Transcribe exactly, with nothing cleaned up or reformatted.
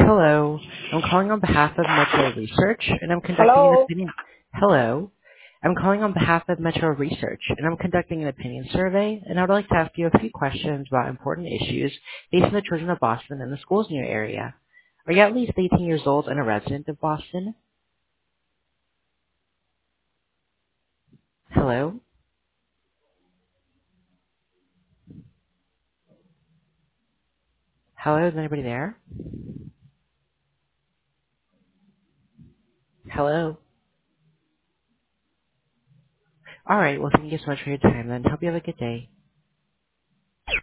Hello. I'm calling on behalf of Metro Research, and I'm conducting an Hello. opinion. Hello. I'm calling on behalf of Metro Research, and I'm conducting an opinion survey, and I would like to ask you a few questions about important issues facing the children of Boston and the schools in your area. Are you at least eighteen years old and a resident of Boston? Hello? Hello, is anybody there? Hello? All right, well, thank you so much for your time, then. Hope you have a good day.